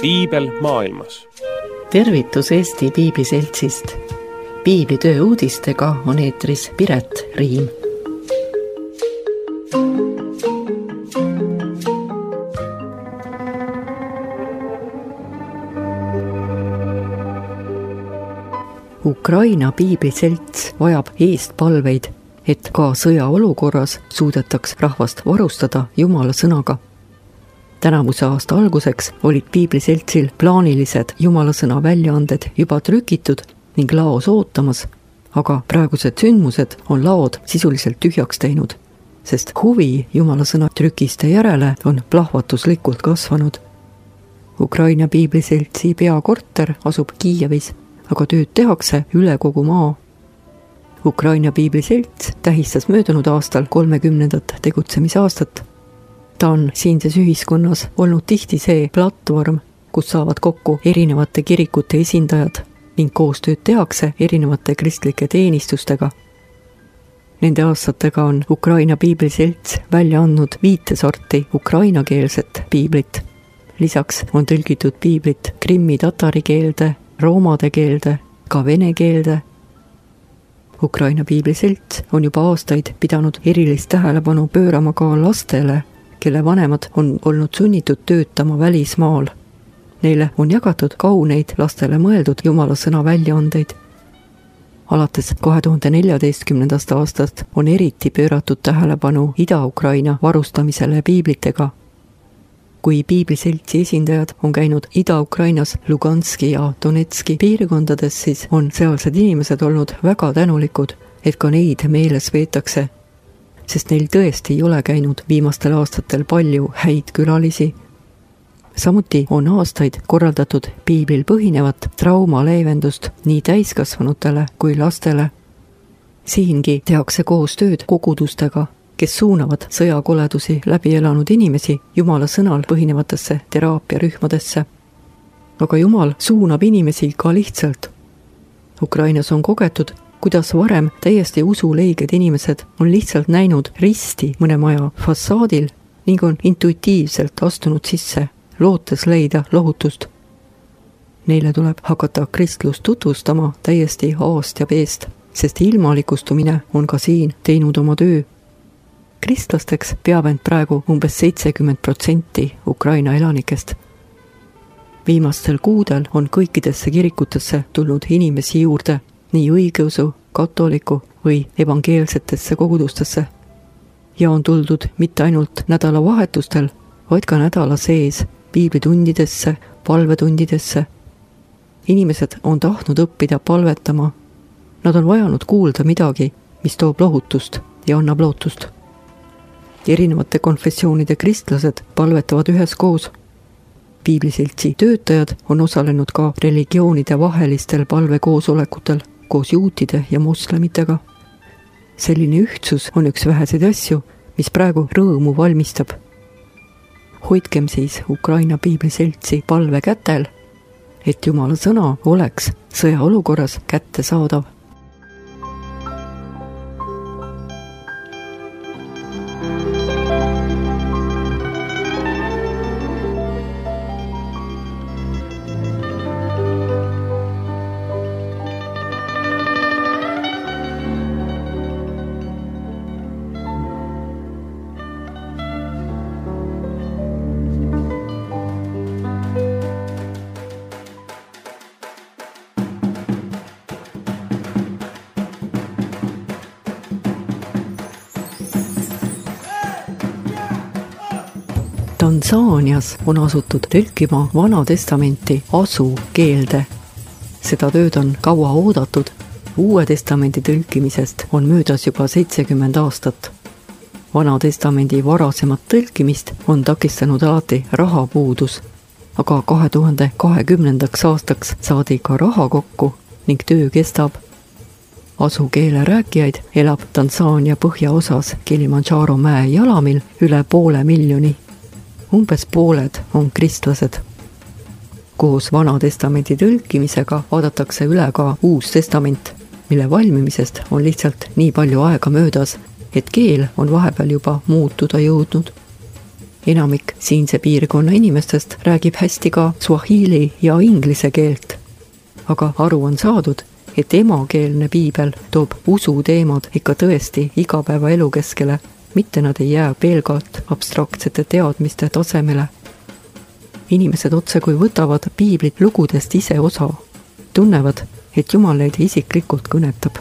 piibel maailmas. Tervitus Eesti Piibliseltsist. Piiblitöö uudistega on eetris Piret Riim. Ukraina Piibliselts vajab eestpalveid, et ka sõjaolukorras suudetaks rahvast varustada Jumala sõnaga. Tänavuse aasta alguseks olid Piibliseltsil plaanilised Jumala sõna väljaanded juba trükitud ning laos ootamas, aga praegused sündmused on laod sisuliselt tühjaks teinud, sest huvi Jumala sõna trükiste järele on plahvatuslikult kasvanud. Ukraina Piibliseltsi peakorter asub Kiievis, aga tööd tehakse üle kogu maa. Ukraina Piibliselts tähistas möödunud aastal 30. tegutsemisaastat. Ta on siinses ühiskonnas olnud tihti see platvorm, kus saavad kokku erinevate kirikute esindajad ning koostööd tehakse erinevate kristlike teenistustega. Nende aastatega on Ukraina Piibliselts välja andnud 5 sorti ukrainakeelset piiblit. Lisaks on tõlgitud piiblit krimmi-tatari keelde, roomade keelde, ka vene keelde. Ukraina Piibliselts on juba aastaid pidanud erilist tähelepanu pöörama ka lastele, kelle vanemad on olnud sunnitud töötama välismaal. Neile on jagatud kauneid lastele mõeldud Jumala sõna väljaandeid. Alates 2014. aastast on eriti pööratud tähelepanu Ida-Ukraina varustamisele piiblitega. Kui Piibliseltsi esindajad on käinud Ida-Ukrainas Luganski ja Donetski piirkondades, siis on sealsed inimesed olnud väga tänulikud, et ka neid meeles veetakse, sest neil tõesti ei ole käinud viimastel aastatel palju häid külalisi. Samuti on aastaid korraldatud piiblil põhinevat traumaleevendust nii täiskasvanutele kui lastele. Siingi tehakse koostööd kogudustega, kes suunavad sõjakoledusi läbi elanud inimesi Jumala sõnal põhinevatesse teraapiarühmadesse. Aga Jumal suunab inimesi ka lihtsalt. Ukrainas on kogetud, kuidas varem täiesti usuleiged inimesed on lihtsalt näinud risti mõne maja fassaadil ning on intuitiivselt astunud sisse, lootes leida lohutust. Neile tuleb hakata kristlust tutvustama täiesti A-st ja B-st, sest ilmalikustumine on ka siin teinud oma töö. Kristlasteks peab end praegu umbes 70% Ukraina elanikest. Viimastel kuudel on kõikidesse kirikutesse tulnud inimesi juurde, nii õigeusu, katoliku või evangeelsetesse kogudustesse. Ja on tuldud mitte ainult nädalavahetustel, vaid ka nädala sees piiblitundidesse, palvetundidesse. Inimesed on tahtnud õppida palvetama. Nad on vajanud kuulda midagi, mis toob lohutust ja annab lootust. Erinevate konfessioonide kristlased palvetavad üheskoos. Piibliseltsi töötajad on osalenud ka religioonide vahelistel palvekoosolekutel koos juutide ja moslemitega. Selline ühtsus on üks väheseid asju, mis praegu rõõmu valmistab. Hoidkem siis Ukraina Piibliseltsi palve kätel, et Jumala sõna oleks sõjaolukorras kättesaadav. Tansaanias on asutud tõlkima Vana Testamenti asu keelde. Seda tööd on kaua oodatud. Uue Testamendi tõlkimisest on möödas juba 70 aastat. Vana Testamendi varasemat tõlkimist on takistanud alati rahapuudus, aga 2020. aastaks saadi ka raha kokku ning töö kestab. Asu keele rääkijaid elab Tansaania põhjaosas Kilimanjaro mäe jalamil üle 500 000. Umbes pooled on kristlased. Koos Vana Testamendi tõlkimisega vaadatakse üle ka Uus Testament, mille valmimisest on lihtsalt nii palju aega möödas, et keel on vahepeal juba muutuda jõudnud. enamik siinse piirkonna inimestest räägib hästi ka suahiili ja inglise keelt. Aga aru on saadud, et emakeelne piibel toob usuteemad ikka tõesti igapäevaelu keskele, mitte nad ei jää pelgalt abstraktsete teadmiste tasemele. Inimesed otse kui võtavad piiblit lugudest ise osa, tunnevad, et Jumal neid isiklikult kõnetab.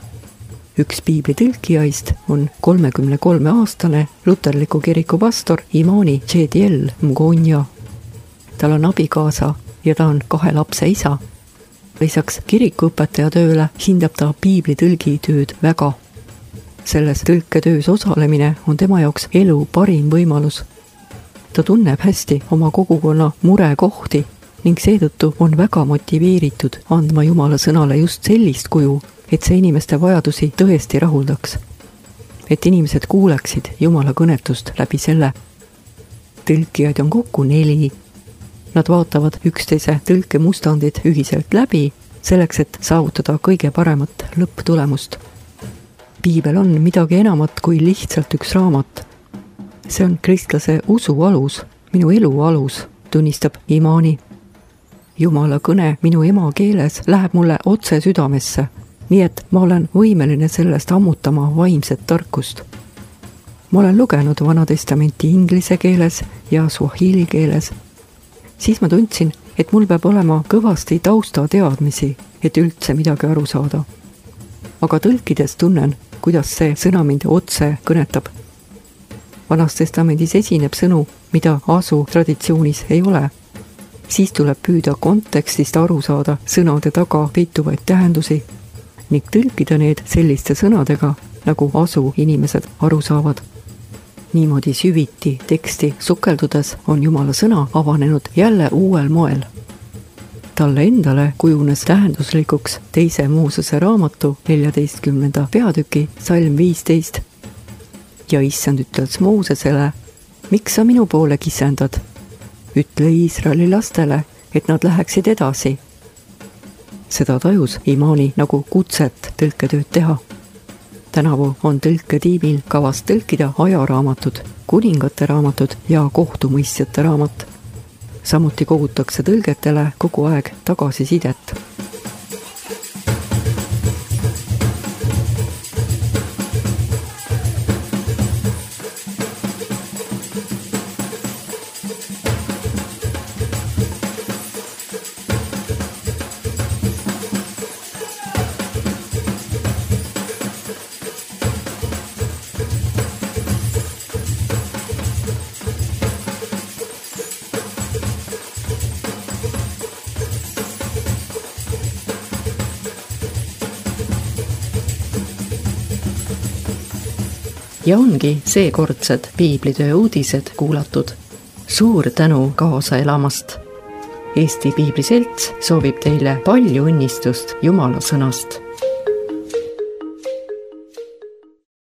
Üks piibli tõlkijaist on 33-aastane luterliku kiriku pastor Imani Jediel Mgonja. Tal on abikaasa ja ta on 2 lapse isa. Lisaks kirikuõpetaja tööle hindab ta piibli tõlgitööd väga. Selles tõlketöös osalemine on tema jaoks elu parim võimalus. Ta tunneb hästi oma kogukonna murekohti ning seetõttu on väga motiveeritud andma Jumala sõnale just sellist kuju, et see inimeste vajadusi tõesti rahuldaks. Et inimesed kuuleksid Jumala kõnetust läbi selle. Tõlkijaid on kokku 4. Nad vaatavad üksteise tõlkemustandid ühiselt läbi, selleks et saavutada kõige paremat lõpptulemust. Piibel on midagi enamat kui lihtsalt üks raamat. See on kristlase usu alus, minu elu alus, tunnistab Imani. Jumala kõne minu emakeeles läheb mulle otse südamesse, nii et ma olen võimeline sellest ammutama vaimset tarkust. Ma olen lugenud Vanatestamenti inglise keeles ja suahiili keeles. Siis ma tundsin, et mul peab olema kõvasti taustateadmisi, et üldse midagi aru saada. Aga tõlkides tunnen, kuidas see sõna mind otse kõnetab. Vanas testamendis esineb sõnu, mida asu traditsioonis ei ole. Siis tuleb püüda kontekstist aru saada sõnade taga peituvaid tähendusi ning tõlkida need selliste sõnadega, nagu asu inimesed aru saavad. Niimoodi süviti teksti sukeldudes on Jumala sõna avanenud jälle uuel moel. Talle endale kujunes tähenduslikuks 2. Moosese raamatu 14. peatüki salm 15. Ja issand ütles Moosesele, miks sa minu poole kisendad? Ütle Iisraeli lastele, et nad läheksid edasi. Seda tajus Imani nagu kutset tõlketööd teha. Tänavu on tõlketiimil kavas tõlkida ajaraamatud, kuningate raamatud ja kohtumõistjate raamat. Samuti kogutakse tõlgetele kogu aeg tagasisidet. Ja ongi seekordsed piiblitöö uudised kuulatud. Suur tänu kaasa elamast. Eesti Piibli Selts soovib teile palju õnnistust Jumala sõnast.